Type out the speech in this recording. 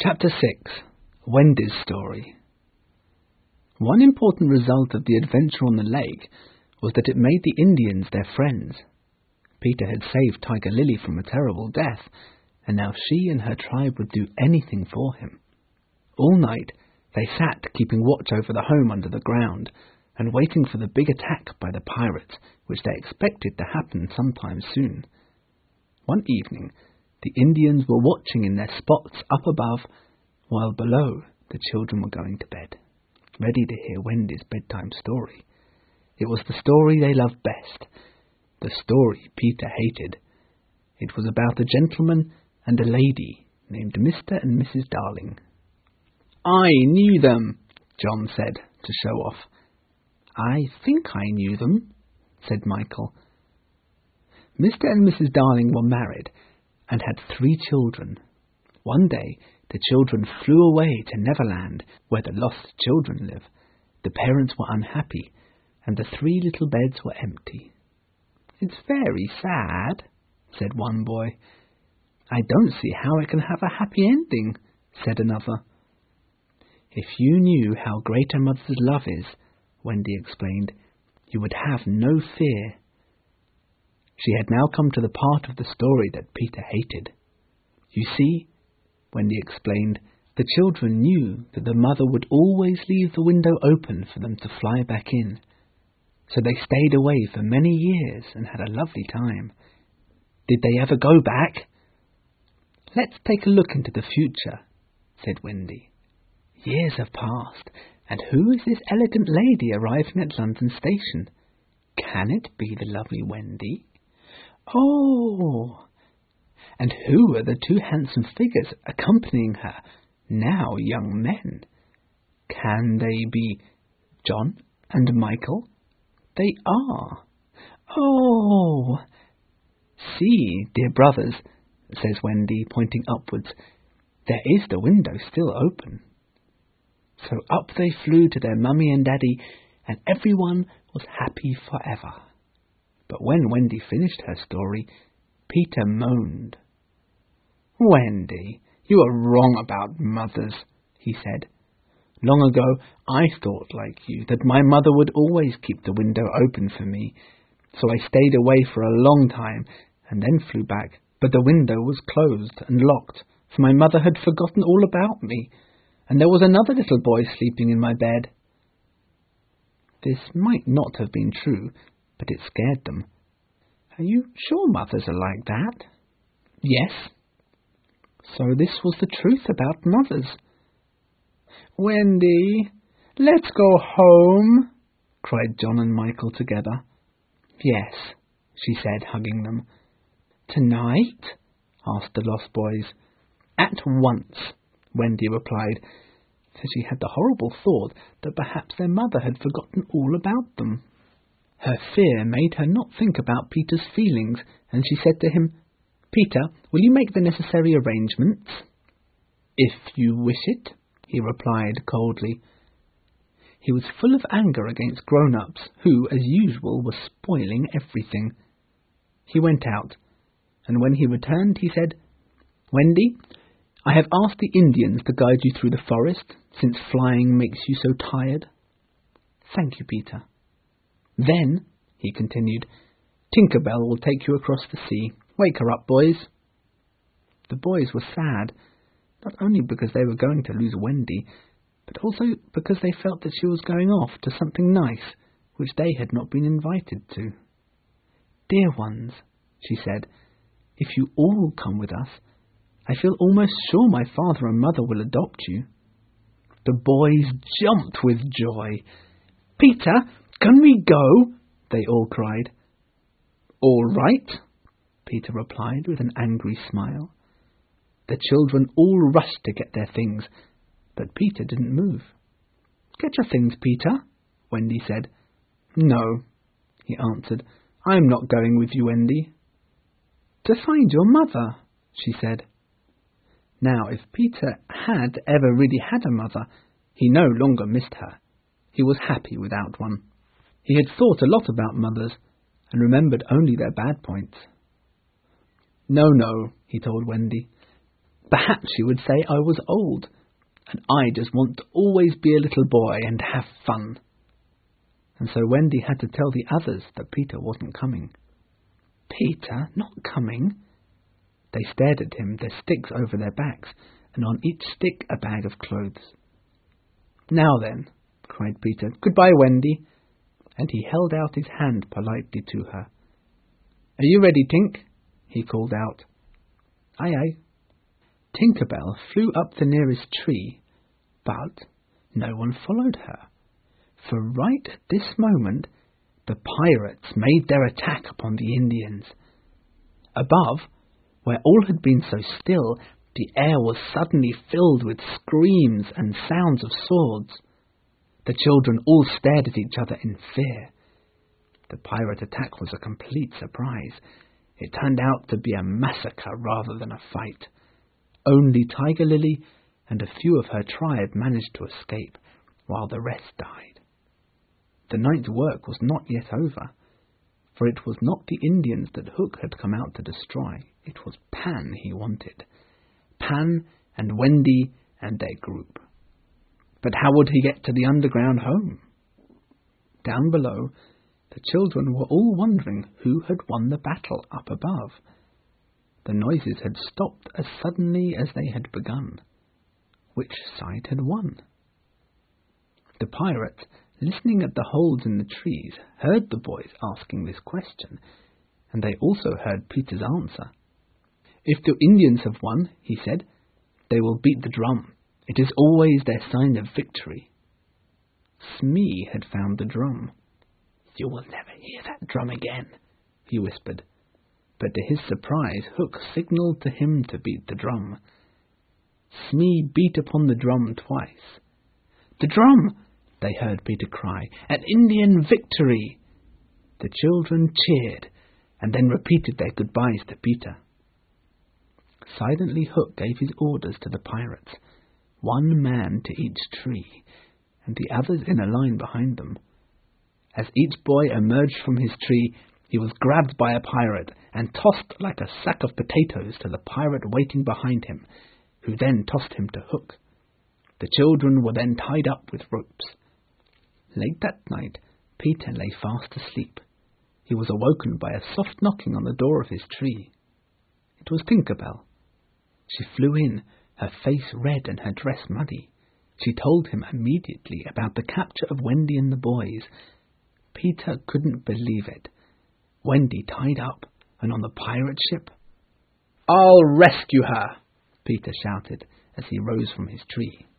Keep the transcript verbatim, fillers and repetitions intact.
Chapter six. Wendy's Story. One important result of the adventure on the lake was that it made the Indians their friends. Peter had saved Tiger Lily from a terrible death, and now she and her tribe would do anything for him. All night they sat keeping watch over the home under the ground, and waiting for the big attack by the pirates, which they expected to happen sometime soon. One evening the Indians were watching in their spots up above, while below the children were going to bed, ready to hear Wendy's bedtime story. It was the story they loved best, the story Peter hated. It was about a gentleman and a lady named Mister and Missus Darling. "I knew them," John said to show off. "I think I knew them," said Michael. Mister and Missus Darling were married and had three children. One day the children flew away to Neverland, where the lost children live. The parents were unhappy, and the three little beds were empty. "It's very sad," said one boy. "I don't see how it can have a happy ending," said another. "If you knew how great a mother's love is," Wendy explained, "you would have no fear." She had now come to the part of the story that Peter hated. "You see," Wendy explained, "the children knew that the mother would always leave the window open for them to fly back in. So they stayed away for many years and had a lovely time." "Did they ever go back?" "Let's take a look into the future," said Wendy. "Years have passed, and who is this elegant lady arriving at London Station? Can it be the lovely Wendy? Oh! And who are the two handsome figures accompanying her, now young men? Can they be John and Michael? They are. Oh! See, dear brothers," says Wendy, pointing upwards, "there is the window still open." So up they flew to their mummy and daddy, and everyone was happy forever. But when Wendy finished her story, Peter moaned. "Wendy, you are wrong about mothers," he said. "Long ago I thought like you, that my mother would always keep the window open for me. So I stayed away for a long time, and then flew back, but the window was closed and locked, for my mother had forgotten all about me, and there was another little boy sleeping in my bed." This might not have been true, but it scared them. "Are you sure mothers are like that?" "Yes." So this was the truth about mothers. "Wendy, let's go home," cried John and Michael together. "Yes," she said, hugging them. "Tonight?" asked the lost boys. "At once," Wendy replied, for she had the horrible thought that perhaps their mother had forgotten all about them. Her fear made her not think about Peter's feelings, and she said to him, "Peter, will you make the necessary arrangements?" "If you wish it," he replied coldly. He was full of anger against grown-ups, who, as usual, were spoiling everything. He went out, and when he returned he said, "Wendy, I have asked the Indians to guide you through the forest, since flying makes you so tired." "Thank you, Peter." "Then," he continued, "Tinker Bell will take you across the sea. Wake her up, boys." The boys were sad, not only because they were going to lose Wendy, but also because they felt that she was going off to something nice, which they had not been invited to. "Dear ones," she said, "if you all come with us, I feel almost sure my father and mother will adopt you." The boys jumped with joy. "Peter, can we go?" they all cried. "All right," Peter replied with an angry smile. The children all rushed to get their things, but Peter didn't move. "Get your things, Peter," Wendy said. "No," he answered, "I'm not going with you, Wendy." "To find your mother," she said. Now, if Peter had ever really had a mother, he no longer missed her. He was happy without one. He had thought a lot about mothers, and remembered only their bad points. "No, no," he told Wendy. Perhaps she would say I was old, and I just want to always be a little boy and have fun. And so Wendy had to tell the others that Peter wasn't coming. Peter not coming? They stared at him, their sticks over their backs, and on each stick a bag of clothes. Now then, cried Peter, goodbye, Wendy, and he held out his hand politely to her. Are you ready, Tink? He called out. Aye, aye. Tinker Bell flew up the nearest tree, but no one followed her, for right at this moment the pirates made their attack upon the Indians. Above, where all had been so still, the air was suddenly filled with screams and sounds of swords. The children all stared at each other in fear. The pirate attack was a complete surprise. It turned out to be a massacre rather than a fight. Only Tiger Lily and a few of her tribe managed to escape, while the rest died. The night's work was not yet over, for it was not the Indians that Hook had come out to destroy. It was Pan he wanted. Pan and Wendy and their group. But how would he get to the underground home? Down below, the children were all wondering who had won the battle up above. The noises had stopped as suddenly as they had begun. Which side had won? The pirates, listening at the holes in the trees, heard the boys asking this question, and they also heard Peter's answer. If the Indians have won, he said, they will beat the drum. It is always their sign of victory. Smee had found the drum. You will never hear that drum again, he whispered. But to his surprise, Hook signalled to him to beat the drum. Smee beat upon the drum twice. The drum! They heard Peter cry. An Indian victory! The children cheered, and then repeated their goodbyes to Peter. Silently Hook gave his orders to the pirates, one man to each tree, and the others in a line behind them. As each boy emerged from his tree, he was grabbed by a pirate and tossed like a sack of potatoes to the pirate waiting behind him, who then tossed him to Hook. The children were then tied up with ropes. Late that night, Peter lay fast asleep. He was awoken by a soft knocking on the door of his tree. It was Tinker Bell. She flew in, her face red and her dress muddy. She told him immediately about the capture of Wendy and the boys. Peter couldn't believe it. Wendy tied up and on the pirate ship. "I'll rescue her," Peter shouted as he rose from his tree.